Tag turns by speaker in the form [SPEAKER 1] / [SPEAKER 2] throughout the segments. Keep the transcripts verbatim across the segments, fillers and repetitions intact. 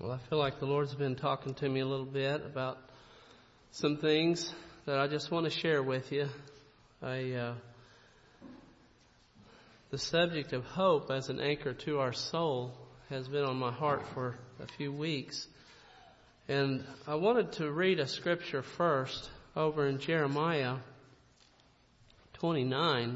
[SPEAKER 1] Well, I feel like the Lord's been talking to me a little bit about some things that I just want to share with you. I, uh, the subject of hope as an anchor to our soul has been on my heart for a few weeks. And I wanted to read a scripture first over in Jeremiah twenty-nine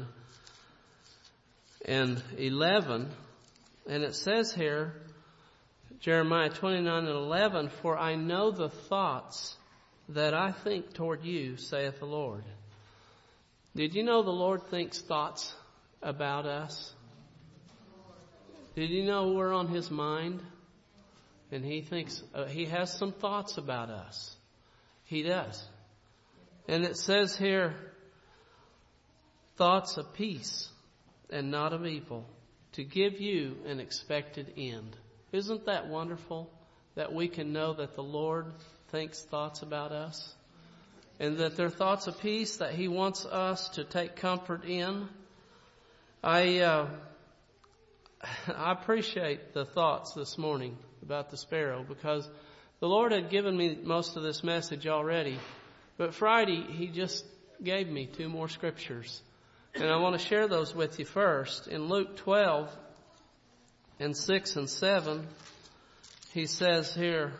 [SPEAKER 1] and eleven. And it says here, Jeremiah twenty-nine and eleven, "For I know the thoughts that I think toward you, saith the Lord." Did you know the Lord thinks thoughts about us? Did you know we're on His mind? And He thinks, uh, He has some thoughts about us. He does. And it says here, thoughts of peace and not of evil, to give you an expected end. Isn't that wonderful that we can know that the Lord thinks thoughts about us? And that they're thoughts of peace that He wants us to take comfort in. I uh, I appreciate the thoughts this morning about the sparrow, because the Lord had given me most of this message already. But Friday, He just gave me two more scriptures. And I want to share those with you first. In Luke twelve and six and seven, He says here,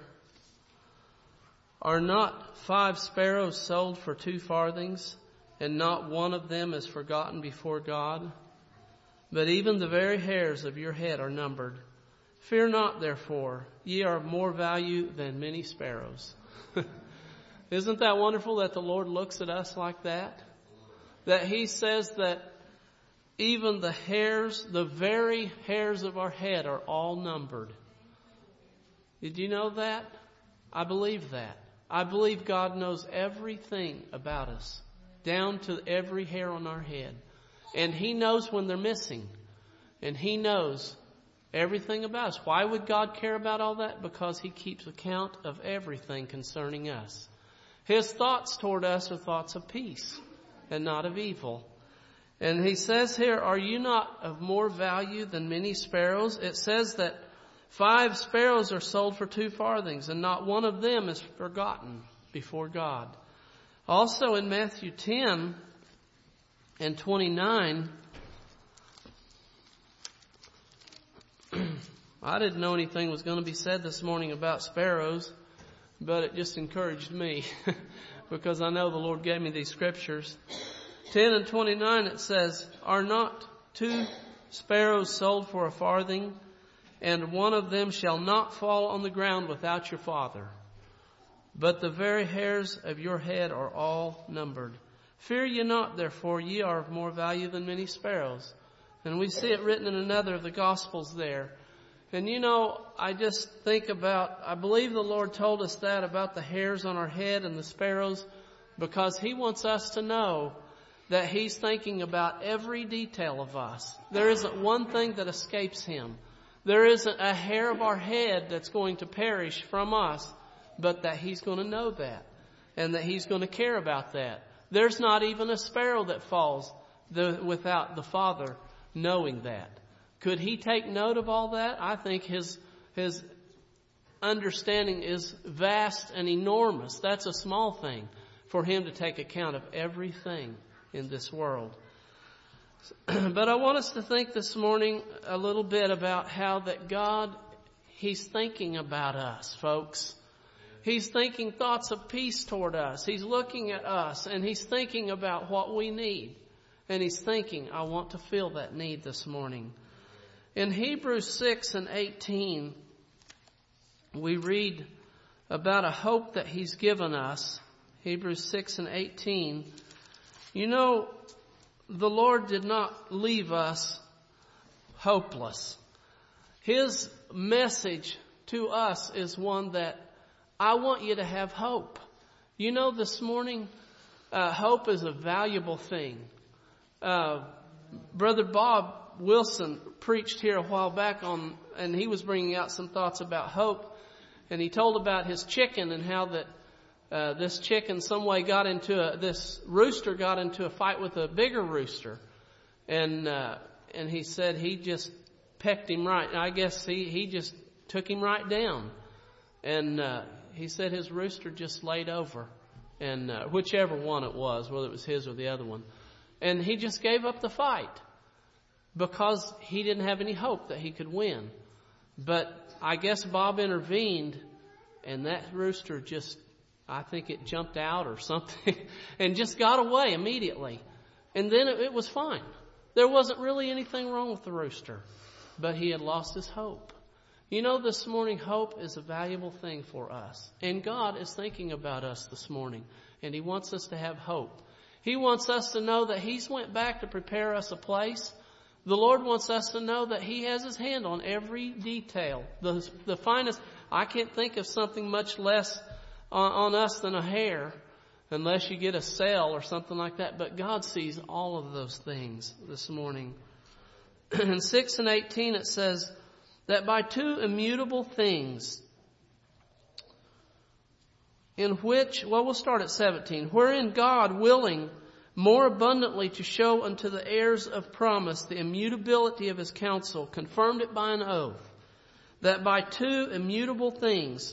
[SPEAKER 1] "Are not five sparrows sold for two farthings, and not one of them is forgotten before God? But even the very hairs of your head are numbered. Fear not, therefore, ye are of more value than many sparrows." Isn't that wonderful that the Lord looks at us like that? That He says that even the hairs, the very hairs of our head are all numbered. Did you know that? I believe that. I believe God knows everything about us, down to every hair on our head. And He knows when they're missing. And He knows everything about us. Why would God care about all that? Because He keeps account of everything concerning us. His thoughts toward us are thoughts of peace and not of evil. And He says here, "Are you not of more value than many sparrows?" It says that five sparrows are sold for two farthings, and not one of them is forgotten before God. Also in Matthew ten and twenty-nine, I didn't know anything was going to be said this morning about sparrows, but it just encouraged me because I know the Lord gave me these scriptures. ten and twenty-nine, it says, "Are not two sparrows sold for a farthing? And one of them shall not fall on the ground without your Father. But the very hairs of your head are all numbered. Fear ye not, therefore, ye are of more value than many sparrows." And we see it written in another of the Gospels there. And you know, I just think about, I believe the Lord told us that about the hairs on our head and the sparrows, because He wants us to know that He's thinking about every detail of us. There isn't one thing that escapes Him. There isn't a hair of our head that's going to perish from us, but that He's going to know that, and that He's going to care about that. There's not even a sparrow that falls the, without the Father knowing that. Could He take note of all that? I think His His understanding is vast and enormous. That's a small thing for Him to take account of everything in this world. But I want us to think this morning a little bit about how that God, He's thinking about us, folks. He's thinking thoughts of peace toward us. He's looking at us and He's thinking about what we need. And He's thinking, I want to fill that need this morning. In Hebrews six and eighteen, we read about a hope that He's given us. Hebrews six and eighteen. You know, the Lord did not leave us hopeless. His message to us is one that I want you to have hope. You know, this morning, uh, hope is a valuable thing. Uh, Brother Bob Wilson preached here a while back on, and he was bringing out some thoughts about hope. And he told about his chicken and how that Uh, this chicken some way got into a, this rooster got into a fight with a bigger rooster. And, uh, and he said he just pecked him right. I guess he, he just took him right down. And uh, he said his rooster just laid over, and uh, whichever one it was, whether it was his or the other one. And he just gave up the fight because he didn't have any hope that he could win. But I guess Bob intervened, and that rooster just, I think it jumped out or something and just got away immediately. And then it, it was fine. There wasn't really anything wrong with the rooster, but he had lost his hope. You know, this morning, hope is a valuable thing for us. And God is thinking about us this morning, and He wants us to have hope. He wants us to know that He's went back to prepare us a place. The Lord wants us to know that He has His hand on every detail. The, the finest, I can't think of something much less on, on us than a hair, unless you get a cell or something like that. But God sees all of those things this morning. In six and eighteen it says that by two immutable things, in which, well, we'll start at seventeen, wherein God, willing more abundantly to show unto the heirs of promise the immutability of His counsel, confirmed it by an oath, that by two immutable things,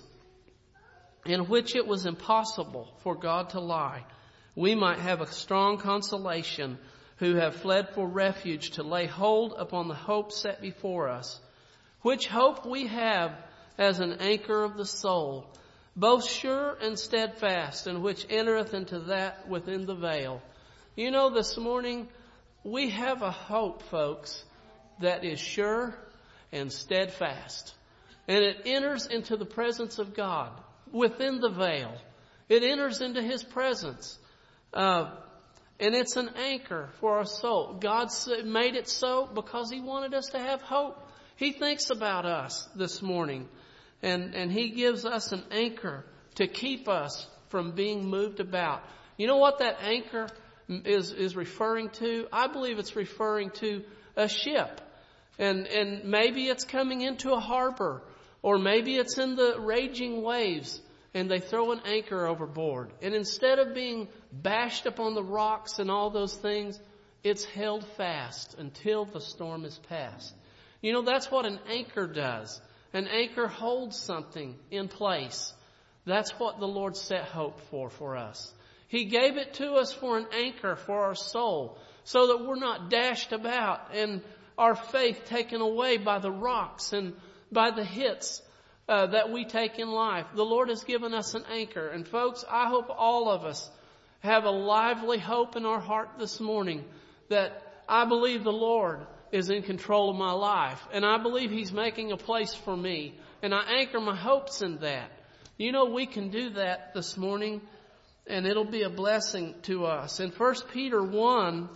[SPEAKER 1] in which it was impossible for God to lie, we might have a strong consolation, who have fled for refuge, to lay hold upon the hope set before us, which hope we have as an anchor of the soul, both sure and steadfast, and which entereth into that within the veil. You know, this morning, we have a hope, folks, that is sure and steadfast. And it enters into the presence of God within the veil. It enters into His presence. Uh, and it's an anchor for our soul. God made it so because He wanted us to have hope. He thinks about us this morning. And, and He gives us an anchor to keep us from being moved about. You know what that anchor is, is referring to? I believe it's referring to a ship. And, and maybe it's coming into a harbor. Or maybe it's in the raging waves. And they throw an anchor overboard. And instead of being bashed upon the rocks and all those things, it's held fast until the storm is past. You know, that's what an anchor does. An anchor holds something in place. That's what the Lord set hope for for us. He gave it to us for an anchor for our soul, so that we're not dashed about and our faith taken away by the rocks and by the hits uh, that we take in life. The Lord has given us an anchor. And folks, I hope all of us have a lively hope in our heart this morning that I believe the Lord is in control of my life. And I believe He's making a place for me. And I anchor my hopes in that. You know, we can do that this morning, and it'll be a blessing to us. In First Peter one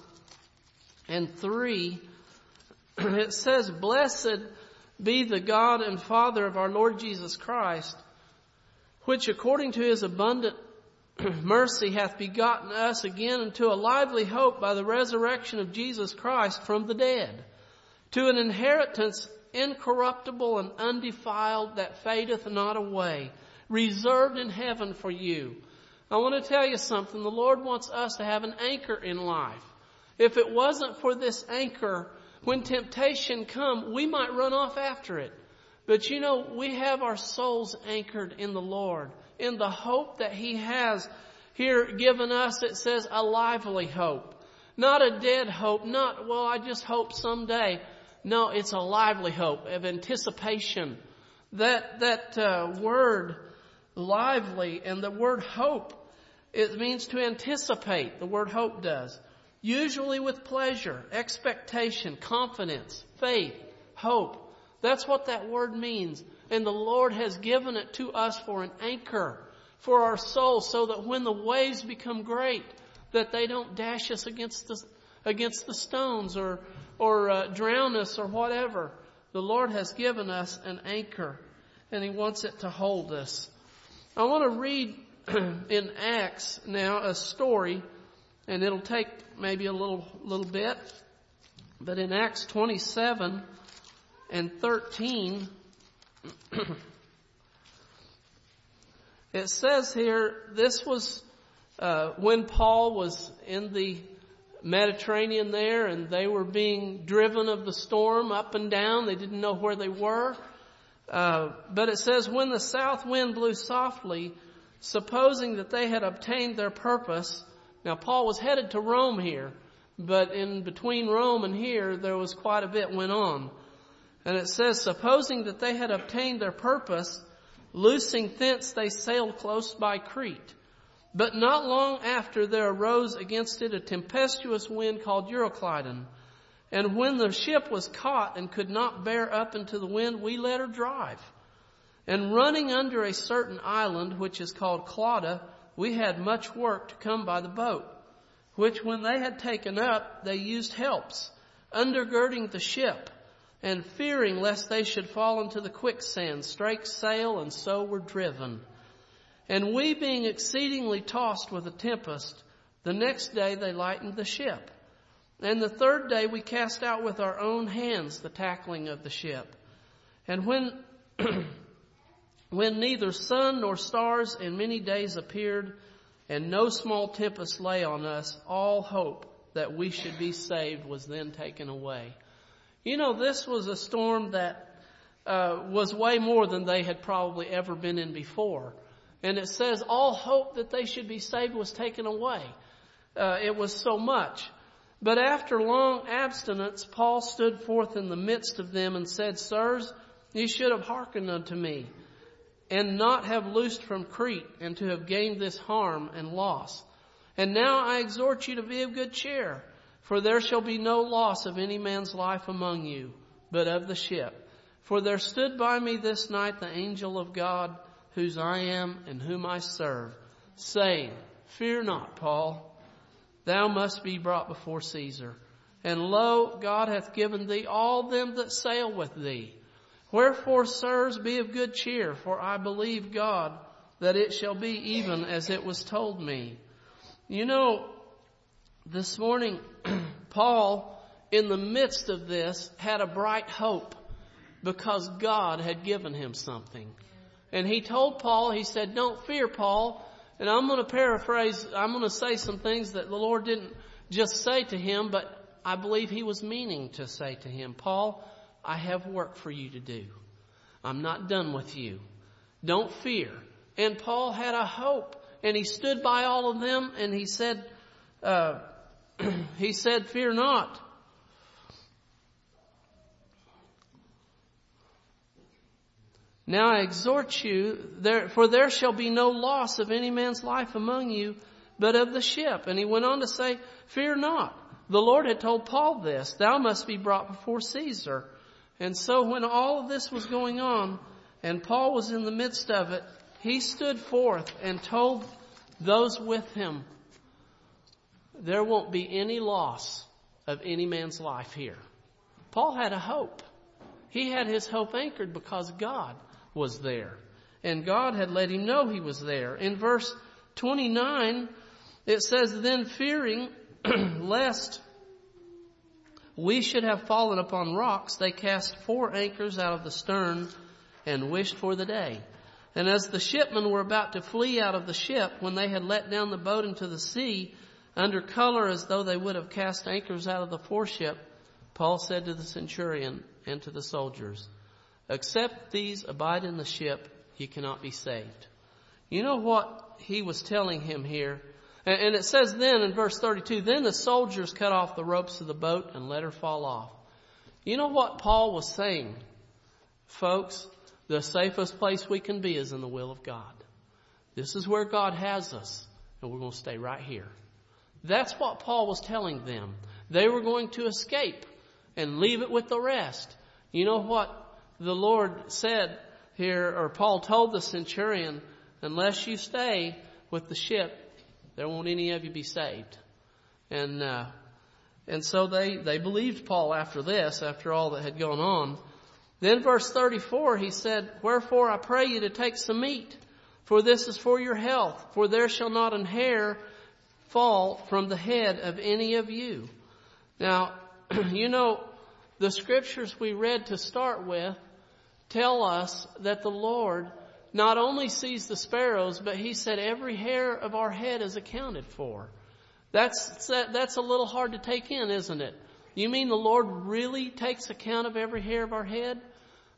[SPEAKER 1] and three, it says, Blessed be the God and Father of our Lord Jesus Christ, which according to His abundant mercy hath begotten us again unto a lively hope by the resurrection of Jesus Christ from the dead, to an inheritance incorruptible and undefiled, that fadeth not away, reserved in heaven for you. I want to tell you something. The Lord wants us to have an anchor in life. If it wasn't for this anchor, when temptation come, we might run off after it. But you know, we have our souls anchored in the Lord, in the hope that He has here given us. It says a lively hope. Not a dead hope. Not, well, I just hope someday. No, it's a lively hope of anticipation. That, that uh, word lively and the word hope, it means to anticipate. The word hope does. Usually with pleasure, expectation, confidence, faith, hope. That's what that word means. And the Lord has given it to us for an anchor for our souls, so that when the waves become great, that they don't dash us against the, against the stones or, or uh, drown us or whatever. The Lord has given us an anchor, and He wants it to hold us. I want to read in Acts now a story, and it'll take maybe a little little bit. But in Acts twenty-seven and thirteen, it says here, this was uh, when Paul was in the Mediterranean there, and they were being driven of the storm up and down. They didn't know where they were. Uh, but it says, when the south wind blew softly, supposing that they had obtained their purpose. Now, Paul was headed to Rome here, but in between Rome and here, there was quite a bit went on. And it says, supposing that they had obtained their purpose, loosing thence they sailed close by Crete. But not long after there arose against it a tempestuous wind called Euroclydon. And when the ship was caught and could not bear up into the wind, we let her drive. And running under a certain island, which is called Clauda, we had much work to come by the boat, which when they had taken up, they used helps, undergirding the ship, and fearing lest they should fall into the quicksand, strake sail, and so were driven. And we being exceedingly tossed with a tempest, the next day they lightened the ship. And the third day we cast out with our own hands the tackling of the ship. And when when neither sun nor stars in many days appeared, and no small tempest lay on us, all hope that we should be saved was then taken away. You know, this was a storm that uh, was way more than they had probably ever been in before. And it says all hope that they should be saved was taken away. Uh, it was so much. But after long abstinence, Paul stood forth in the midst of them and said, Sirs, ye should have hearkened unto me, and not have loosed from Crete, and to have gained this harm and loss. And now I exhort you to be of good cheer, for there shall be no loss of any man's life among you, but of the ship. For there stood by me this night the angel of God, whose I am and whom I serve, saying, Fear not, Paul. Thou must be brought before Caesar. And lo, God hath given thee all them that sail with thee. Wherefore, sirs, be of good cheer, for I believe God that it shall be even as it was told me. You know, this morning, Paul, in the midst of this, had a bright hope because God had given him something. And he told Paul, he said, don't fear, Paul. And I'm going to paraphrase, I'm going to say some things that the Lord didn't just say to him, but I believe he was meaning to say to him. Paul, I have work for you to do. I'm not done with you. Don't fear. And Paul had a hope, and he stood by all of them, and he said, uh, he said, fear not. Now I exhort you, there, for there shall be no loss of any man's life among you, but of the ship. And he went on to say, fear not. The Lord had told Paul this, thou must be brought before Caesar. And so when all of this was going on, and Paul was in the midst of it, he stood forth and told those with him, there won't be any loss of any man's life here. Paul had a hope. He had his hope anchored because God was there. And God had let him know he was there. In verse twenty-nine, it says, then fearing lest we should have fallen upon rocks, they cast four anchors out of the stern and wished for the day. And as the shipmen were about to flee out of the ship, when they had let down the boat into the sea, under color as though they would have cast anchors out of the foreship, Paul said to the centurion and to the soldiers, except these abide in the ship, ye cannot be saved. You know what he was telling him here? And it says then in verse thirty-two, then the soldiers cut off the ropes of the boat and let her fall off. You know what Paul was saying? Folks, the safest place we can be is in the will of God. This is where God has us, and we're going to stay right here. That's what Paul was telling them. They were going to escape and leave it with the rest. You know what the Lord said here, or Paul told the centurion, unless you stay with the ship, there won't any of you be saved. And uh, and so they, they believed Paul after this, after all that had gone on. Then verse thirty-four, he said, wherefore I pray you to take some meat, for this is for your health, for there shall not an hair fall from the head of any of you. Now, you know, the scriptures we read to start with tell us that the Lord not only sees the sparrows, but he said every hair of our head is accounted for. That's, that's a little hard to take in, isn't it? You mean the Lord really takes account of every hair of our head?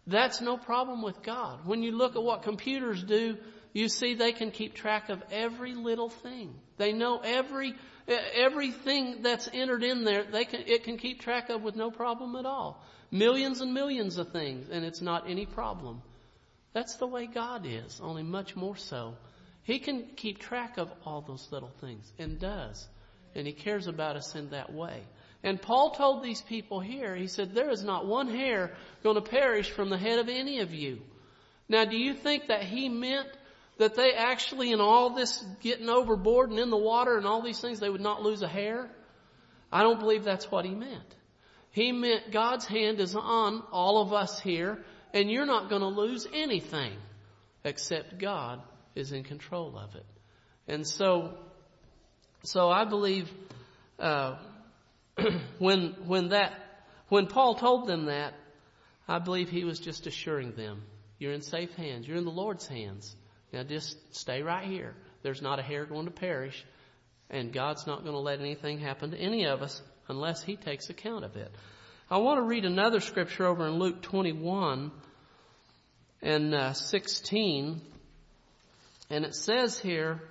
[SPEAKER 1] That's no problem with God. When you look at what computers do, you see they can keep track of every little thing. They know every everything that's entered in there. They can it can keep track of with no problem at all. Millions and millions of things, and it's not any problem. That's the way God is, only much more so. He can keep track of all those little things, and does. And He cares about us in that way. And Paul told these people here, he said, there is not one hair going to perish from the head of any of you. Now, do you think that he meant that they actually, in all this getting overboard and in the water and all these things, they would not lose a hair? I don't believe that's what he meant. He meant God's hand is on all of us here, and you're not going to lose anything except God is in control of it. And so, so I believe uh, when when that when Paul told them that, I believe he was just assuring them, you're in safe hands. You're in the Lord's hands. Now just stay right here. There's not a hair going to perish, and God's not going to let anything happen to any of us unless He takes account of it. I want to read another scripture over in Luke twenty-one and uh, sixteen. And it says here,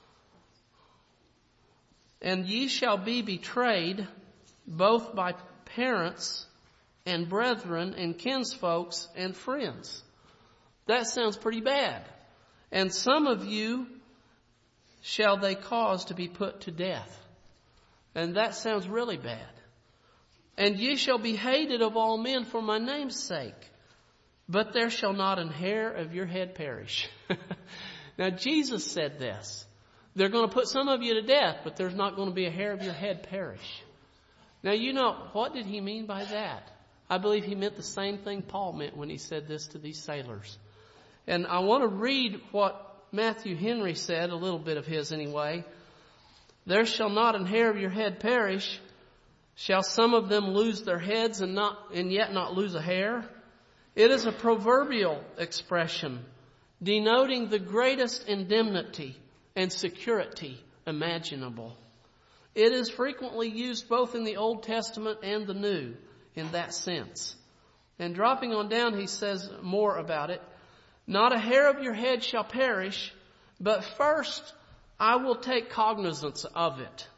[SPEAKER 1] and ye shall be betrayed both by parents and brethren and kinsfolks and friends. That sounds pretty bad. And some of you shall they cause to be put to death. And that sounds really bad. And ye shall be hated of all men for my name's sake, but there shall not an hair of your head perish. Now, Jesus said this. They're going to put some of you to death, but there's not going to be a hair of your head perish. Now, you know, what did He mean by that? I believe He meant the same thing Paul meant when he said this to these sailors. And I want to read what Matthew Henry said, a little bit of his anyway. There shall not an hair of your head perish. Shall some of them lose their heads and not and yet not lose a hair? It is a proverbial expression denoting the greatest indemnity and security imaginable. It is frequently used both in the Old Testament and the New in that sense. And dropping on down, he says more about it. Not a hair of your head shall perish, but first I will take cognizance of it.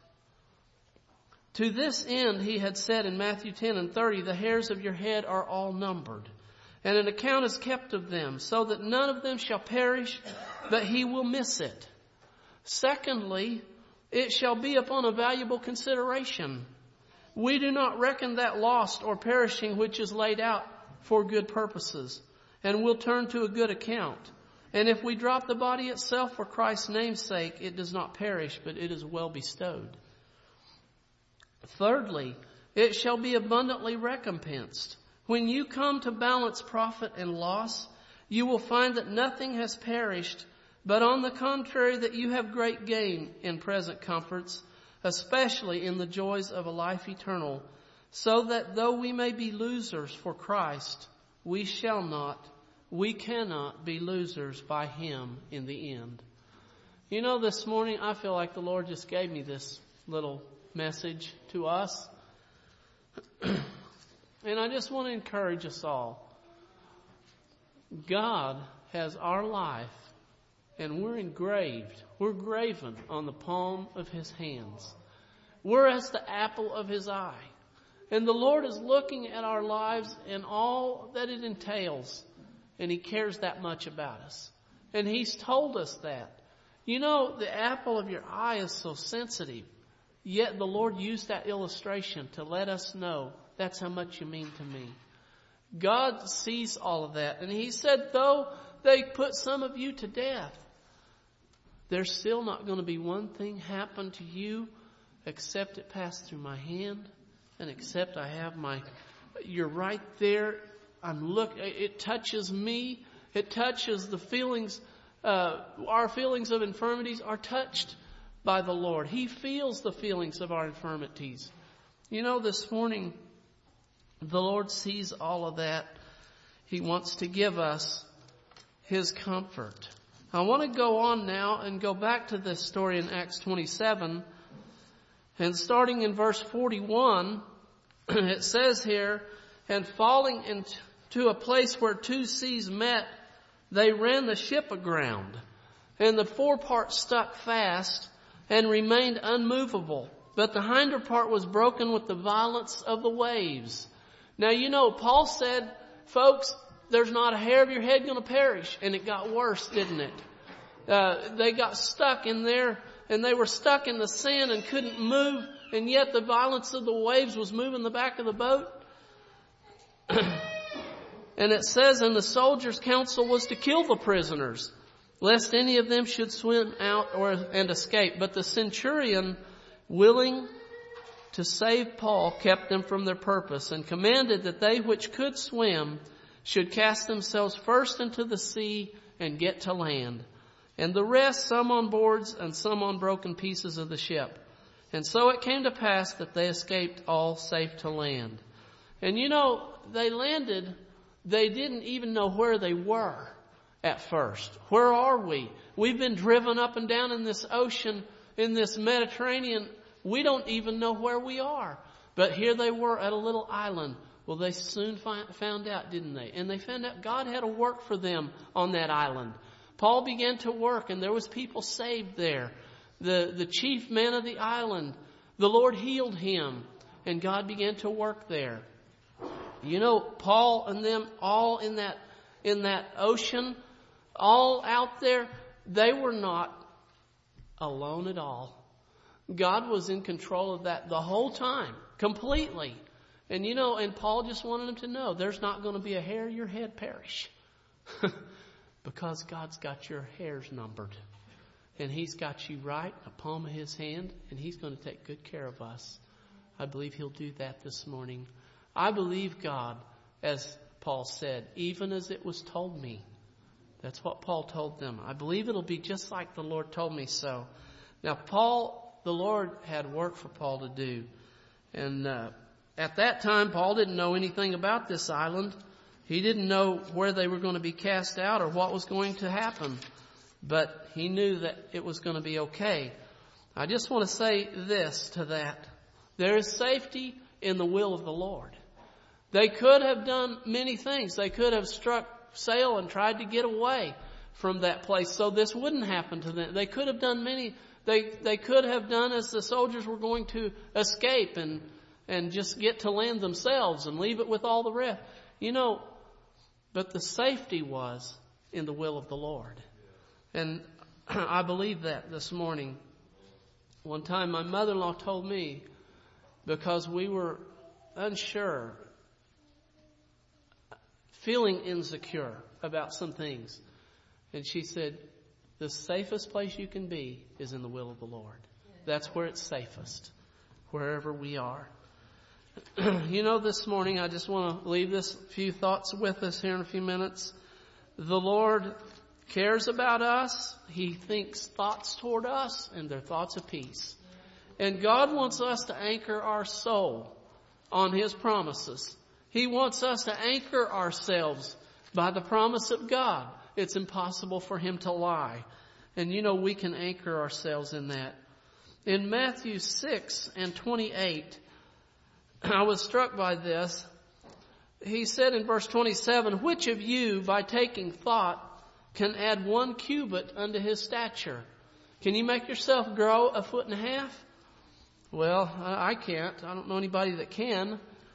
[SPEAKER 1] To this end, he had said in Matthew ten and thirty, the hairs of your head are all numbered, and an account is kept of them, so that none of them shall perish, but he will miss it. Secondly, it shall be upon a valuable consideration. We do not reckon that lost or perishing which is laid out for good purposes, and will turn to a good account. And if we drop the body itself for Christ's name's sake, it does not perish, but it is well bestowed. Thirdly, it shall be abundantly recompensed. When you come to balance profit and loss, you will find that nothing has perished, but on the contrary that you have great gain in present comforts, especially in the joys of a life eternal, so that though we may be losers for Christ, we shall not, we cannot be losers by Him in the end. You know, this morning I feel like the Lord just gave me this little message to us. And I just want to encourage us all. God has our life, and we're engraved. We're graven on the palm of His hands. We're as the apple of His eye. And the Lord is looking at our lives and all that it entails. And He cares that much about us. And He's told us that. You know, the apple of your eye is so sensitive. Yet the Lord used that illustration to let us know that's how much you mean to me. God sees all of that. And He said, though they put some of you to death, there's still not going to be one thing happen to you except it passed through my hand, and except I have my, you're right there. I'm look, it touches me. It touches the feelings, uh, our feelings of infirmities are touched by the Lord. He feels the feelings of our infirmities. You know, this morning, the Lord sees all of that. He wants to give us His comfort. I want to go on now and go back to this story in Acts twenty-seven. And starting in verse forty-one, it says here, and falling into, to a place where two seas met, they ran the ship aground, and the forepart stuck fast and remained unmovable, but the hinder part was broken with the violence of the waves. Now, you know, Paul said, folks, there's not a hair of your head going to perish. And it got worse, didn't it? Uh, they got stuck in there, and they were stuck in the sand and couldn't move, and yet the violence of the waves was moving the back of the boat. And it says, and the soldiers' counsel was to kill the prisoners, lest any of them should swim out or and escape. But the centurion, willing to save Paul, kept them from their purpose, and commanded that they which could swim should cast themselves first into the sea and get to land, and the rest some on boards and some on broken pieces of the ship. And so it came to pass that they escaped all safe to land. And you know, they landed, they didn't even know where they were at first. Where are we? We've been driven up and down in this ocean, in this Mediterranean. We don't even know where we are. But here they were at a little island. Well, they soon find, found out, didn't they? And they found out God had a work for them on that island. Paul began to work, and there was people saved there. The, the chief man of the island, the Lord healed him, and God began to work there. You know, Paul and them all in that, in that ocean, all out there, they were not alone at all. God was in control of that the whole time, completely. And you know, and Paul just wanted them to know there's not going to be a hair of your head perish. Because God's got your hairs numbered. And He's got you right in the palm of His hand. And He's going to take good care of us. I believe He'll do that this morning. I believe God, as Paul said, even as it was told me. That's what Paul told them. I believe it'll be just like the Lord told me so. Now, Paul, the Lord had work for Paul to do. And uh, at that time, Paul didn't know anything about this island. He didn't know where they were going to be cast out or what was going to happen. But he knew that it was going to be okay. I just want to say this to that. There is safety in the will of the Lord. They could have done many things. They could have struck sail and tried to get away from that place so this wouldn't happen to them. They could have done many. They they could have done as the soldiers were going to escape and and just get to land themselves and leave it with all the rest. You know, but the safety was in the will of the Lord. And I believe that this morning. One time my mother-in-law told me, because we were unsure, feeling insecure about some things. And she said, the safest place you can be is in the will of the Lord. That's where it's safest, wherever we are. You know, this morning I just want to leave this few thoughts with us here in a few minutes. The Lord cares about us. He thinks thoughts toward us, and they're thoughts of peace. And God wants us to anchor our soul on His promises. He wants us to anchor ourselves by the promise of God. It's impossible for Him to lie. And you know, we can anchor ourselves in that. In Matthew six and twenty-eight, I was struck by this. He said in verse twenty-seven, which of you, by taking thought, can add one cubit unto his stature? Can you make yourself grow a foot and a half? Well, I can't. I don't know anybody that can.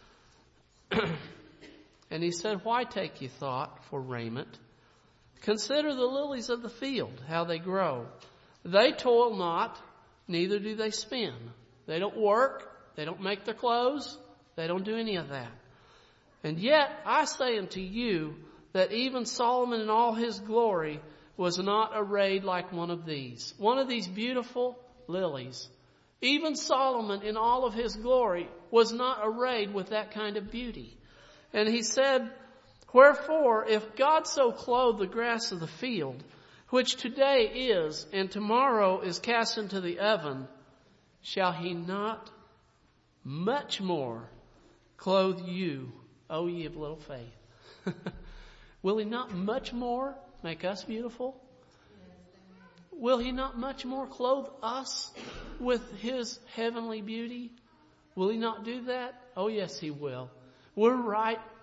[SPEAKER 1] And he said, why take ye thought for raiment? Consider the lilies of the field, how they grow. They toil not, neither do they spin. They don't work. They don't make their clothes. They don't do any of that. And yet, I say unto you that even Solomon in all his glory was not arrayed like one of these. One of these beautiful lilies. Even Solomon in all of his glory was not arrayed with that kind of beauty. And he said, wherefore, if God so clothe the grass of the field, which today is and tomorrow is cast into the oven, shall He not much more clothe you, O ye of little faith? Will He not much more make us beautiful? Will He not much more clothe us with His heavenly beauty? Will He not do that? Oh, yes, He will. We're right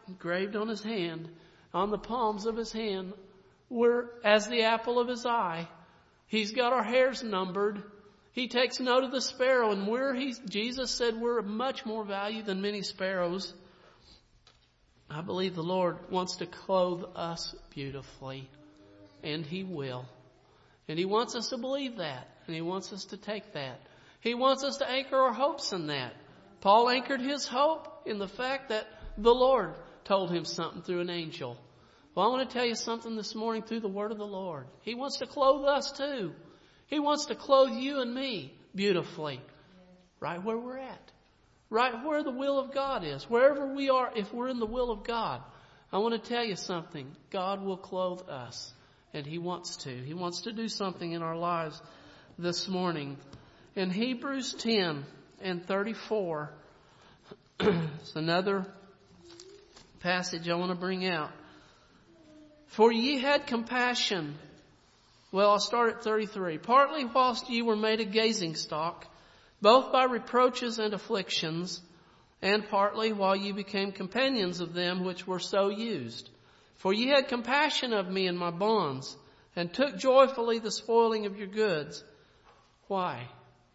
[SPEAKER 1] engraved on his hand, on the palms of his hand. We're as the apple of his eye. He's got our hairs numbered. He takes note of the sparrow, and we're, he, Jesus said we're of much more value than many sparrows. I believe the Lord wants to clothe us beautifully, and He will. And He wants us to believe that, and He wants us to take that. He wants us to anchor our hopes in that. Paul anchored his hope in the fact that the Lord told him something through an angel. Well, I want to tell you something this morning through the word of the Lord. He wants to clothe us too. He wants to clothe you and me beautifully, right where we're at, right where the will of God is, wherever we are. If we're in the will of God, I want to tell you something. God will clothe us, and He wants to. He wants to do something in our lives this morning. In Hebrews ten and thirty-four, it's another passage I want to bring out. For ye had compassion. Well, I'll start at thirty-three. Partly whilst ye were made a gazing stock, both by reproaches and afflictions, and partly while ye became companions of them which were so used. For ye had compassion of me in my bonds, and took joyfully the spoiling of your goods. Why?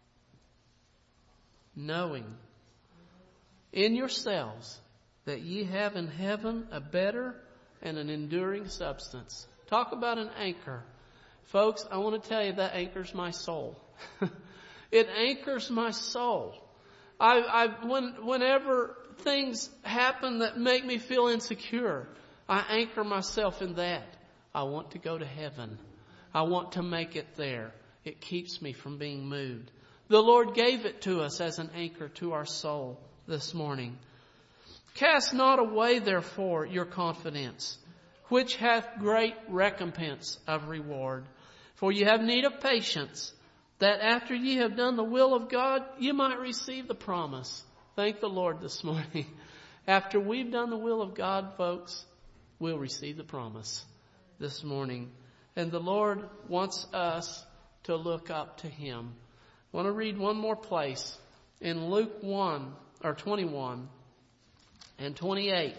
[SPEAKER 1] Knowing in yourselves that ye have in heaven a better and an enduring substance. Talk about an anchor. Folks, I want to tell you that anchors my soul. It anchors my soul. I, I, when, whenever things happen that make me feel insecure, I anchor myself in that. I want to go to heaven. I want to make it there. It keeps me from being moved. The Lord gave it to us as an anchor to our soul this morning. Cast not away, therefore, your confidence, which hath great recompense of reward. For ye have need of patience, that after ye have done the will of God, ye might receive the promise. Thank the Lord this morning. After we've done the will of God, folks, we'll receive the promise this morning. And the Lord wants us to look up to Him. I want to read one more place in Luke one, or twenty-one and twenty-eight.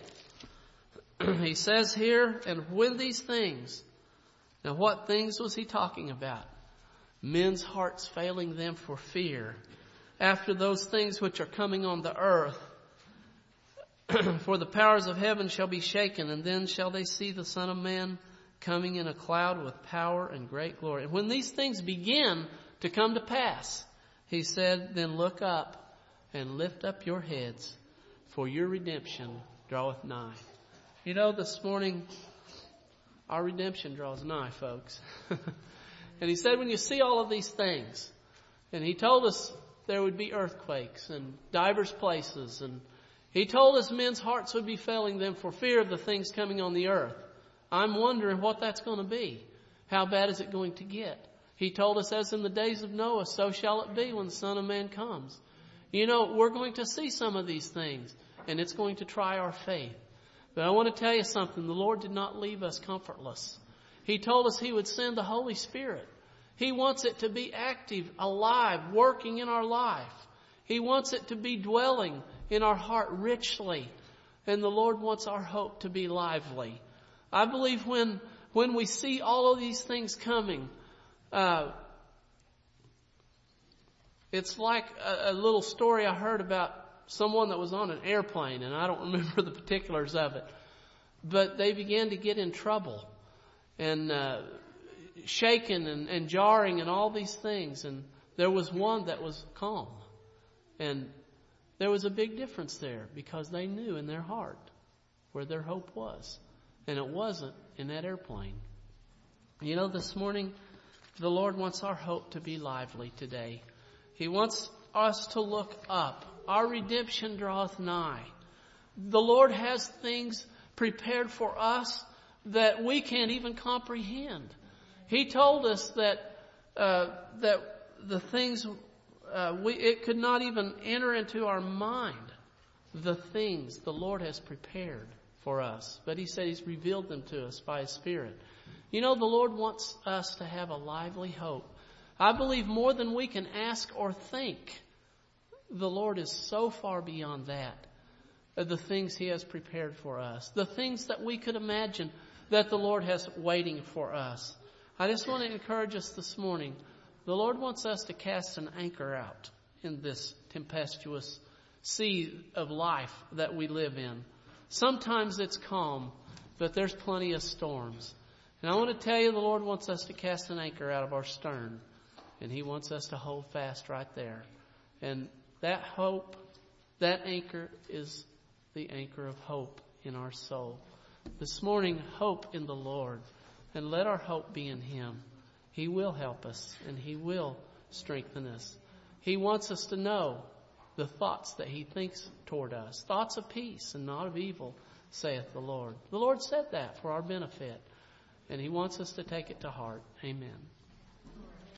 [SPEAKER 1] He says here, and when these things, now what things was He talking about? Men's hearts failing them for fear, after those things which are coming on the earth. For the powers of heaven shall be shaken, and then shall they see the Son of Man coming in a cloud with power and great glory. And when these things begin to come to pass, He said, then look up and lift up your heads, for your redemption draweth nigh. You know, this morning, our redemption draws nigh, folks. And He said, when you see all of these things, and He told us there would be earthquakes and divers places, and He told us men's hearts would be failing them for fear of the things coming on the earth. I'm wondering what that's going to be. How bad is it going to get? He told us, as in the days of Noah, so shall it be when the Son of Man comes. You know, we're going to see some of these things, and it's going to try our faith. But I want to tell you something. The Lord did not leave us comfortless. He told us He would send the Holy Spirit. He wants it to be active, alive, working in our life. He wants it to be dwelling in our heart richly. And the Lord wants our hope to be lively. I believe when, when we see all of these things coming, uh, it's like a, a little story I heard about someone that was on an airplane, and I don't remember the particulars of it. But they began to get in trouble and uh, shaken and, and jarring and all these things. And there was one that was calm. And there was a big difference there because they knew in their heart where their hope was. And it wasn't in that airplane. You know, this morning, the Lord wants our hope to be lively today. He wants us to look up. Our redemption draweth nigh. The Lord has things prepared for us that we can't even comprehend. He told us that uh, that the things uh, we it could not even enter into our mind. The things the Lord has prepared for us, but He said He's revealed them to us by His Spirit. You know, the Lord wants us to have a lively hope. I believe more than we can ask or think. The Lord is so far beyond that. of the things He has prepared for us, the things that we could imagine that the Lord has waiting for us. I just want to encourage us this morning. The Lord wants us to cast an anchor out in this tempestuous sea of life that we live in. Sometimes it's calm, but there's plenty of storms. And I want to tell you, the Lord wants us to cast an anchor out of our stern. And He wants us to hold fast right there. And that hope, that anchor is the anchor of hope in our soul. This morning, hope in the Lord. And let our hope be in Him. He will help us and He will strengthen us. He wants us to know the thoughts that He thinks toward us. Thoughts of peace and not of evil, saith the Lord. The Lord said that for our benefit. And He wants us to take it to heart. Amen.